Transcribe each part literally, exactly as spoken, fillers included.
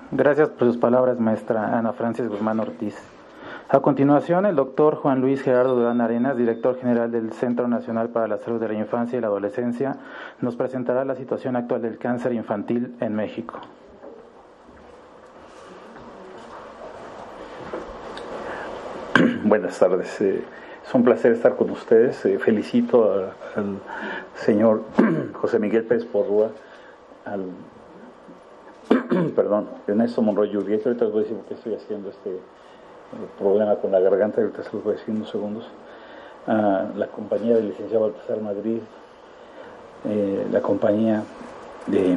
Gracias por sus palabras, maestra Ana Francis Guzmán Ortiz. A continuación, el doctor Juan Luis Gerardo Durán Arenas, director general del Centro Nacional para la Salud de la Infancia y la Adolescencia, nos presentará la situación actual del cáncer infantil en México. Buenas tardes. Eh, es un placer estar con ustedes. Eh, felicito a, al señor José Miguel Pérez Porrúa, al perdón, Ernesto Monroy Urrieta. Ahorita les voy a decir por qué estoy haciendo este eh, problema con la garganta, ahorita se los voy a decir en unos segundos. A la compañía del licenciado Baltasar Madrid, eh, la compañía de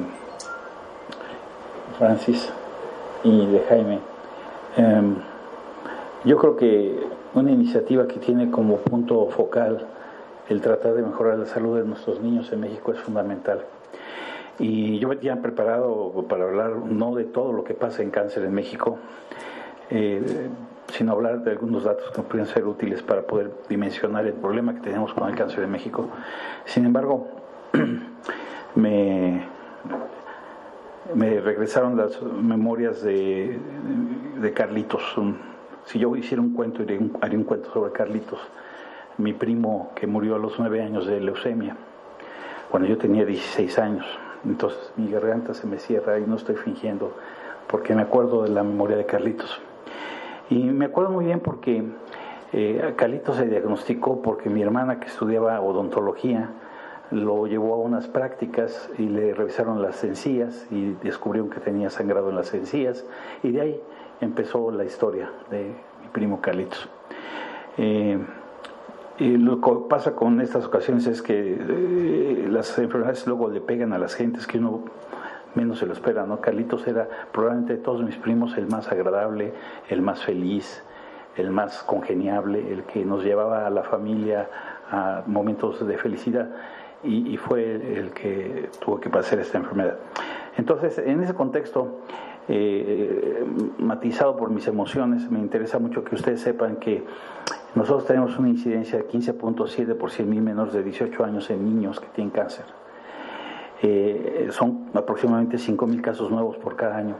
Francis y de Jaime. Eh, yo creo que una iniciativa que tiene como punto focal el tratar de mejorar la salud de nuestros niños en México es fundamental. Y yo me tenía preparado para hablar no de todo lo que pasa en cáncer en México, eh, sino hablar de algunos datos que pueden ser útiles para poder dimensionar el problema que tenemos con el cáncer en México. Sin embargo, me, me regresaron las memorias de, de Carlitos. Un, si yo hiciera un cuento, haría un, haría un cuento sobre Carlitos, mi primo que murió a los nueve años de leucemia, cuando yo tenía dieciséis años. Entonces mi garganta se me cierra y no estoy fingiendo, porque me acuerdo de la memoria de Carlitos. Y me acuerdo muy bien porque eh, a Carlitos se diagnosticó porque mi hermana, que estudiaba odontología, lo llevó a unas prácticas y le revisaron las encías y descubrieron que tenía sangrado en las encías, y de ahí empezó la historia de mi primo Carlitos. Eh, Y lo que pasa con estas ocasiones es que eh, las enfermedades luego le pegan a las gentes que uno menos se lo espera, ¿no? Carlitos era probablemente de todos mis primos el más agradable, el más feliz, el más congeniable, el que nos llevaba a la familia a momentos de felicidad, y, y fue el que tuvo que pasar esta enfermedad. Entonces, en ese contexto, eh, matizado por mis emociones, me interesa mucho que ustedes sepan que nosotros tenemos una incidencia de quince punto siete por cien mil menores de dieciocho años en niños que tienen cáncer. Eh, son aproximadamente cinco mil casos nuevos por cada año.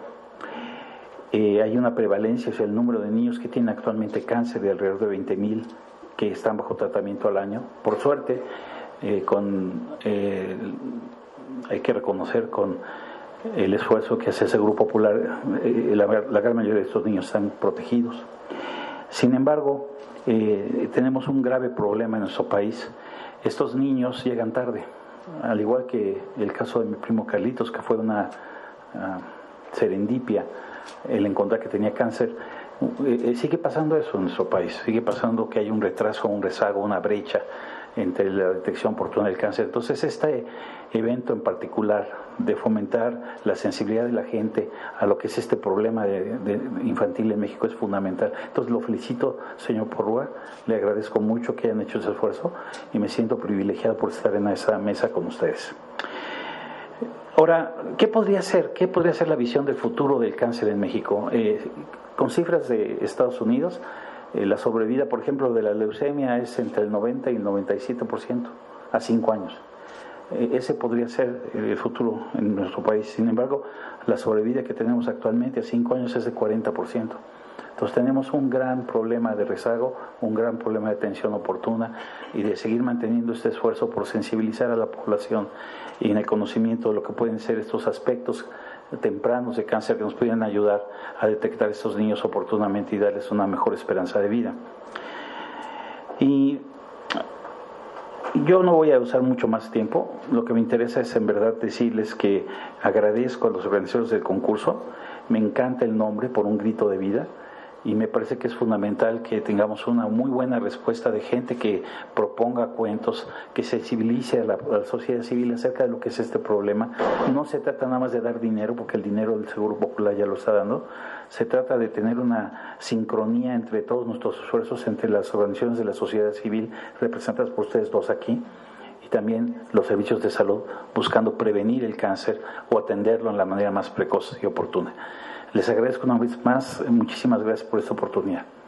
Eh, hay una prevalencia, o sea, el número de niños que tienen actualmente cáncer de alrededor de veinte mil que están bajo tratamiento al año. Por suerte, eh, con, eh, hay que reconocer con el esfuerzo que hace ese Grupo Popular, eh, la, la gran mayoría de estos niños están protegidos. Sin embargo, eh, tenemos un grave problema en nuestro país. Estos niños llegan tarde, al igual que el caso de mi primo Carlitos, que fue una uh, serendipia el encontrar que tenía cáncer. Eh, sigue pasando eso en nuestro país, sigue pasando que hay un retraso, un rezago, una brecha entre la detección oportuna del cáncer. Entonces, este evento en particular de fomentar la sensibilidad de la gente a lo que es este problema de, de infantil en México es fundamental. Entonces, lo felicito, señor Porrúa, le agradezco mucho que hayan hecho ese esfuerzo y me siento privilegiado por estar en esa mesa con ustedes. Ahora, ¿qué podría ser? ¿Qué podría ser la visión del futuro del cáncer en México? Eh, con cifras de Estados Unidos, eh, la sobrevida, por ejemplo, de la leucemia es entre el noventa y el noventa y siete por ciento a cinco años. Eh, ese podría ser el futuro en nuestro país. Sin embargo, la sobrevida que tenemos actualmente a cinco años es de cuarenta por ciento. Entonces tenemos un gran problema de rezago, un gran problema de atención oportuna, y de seguir manteniendo este esfuerzo por sensibilizar a la población y en el conocimiento de lo que pueden ser estos aspectos tempranos de cáncer que nos pueden ayudar a detectar a estos niños oportunamente y darles una mejor esperanza de vida. Y yo no voy a usar mucho más tiempo. Lo que me interesa es en verdad decirles que agradezco a los organizadores del concurso. Me encanta el nombre, Por un Grito de Vida, y me parece que es fundamental que tengamos una muy buena respuesta de gente que proponga cuentos, que sensibilice a la, a la sociedad civil acerca de lo que es este problema. No se trata nada más de dar dinero, porque el dinero del Seguro Popular ya lo está dando. Se trata de tener una sincronía entre todos nuestros esfuerzos, entre las organizaciones de la sociedad civil representadas por ustedes dos aquí, y también los servicios de salud, buscando prevenir el cáncer o atenderlo en la manera más precoz y oportuna. Les agradezco una vez más, muchísimas gracias por esta oportunidad.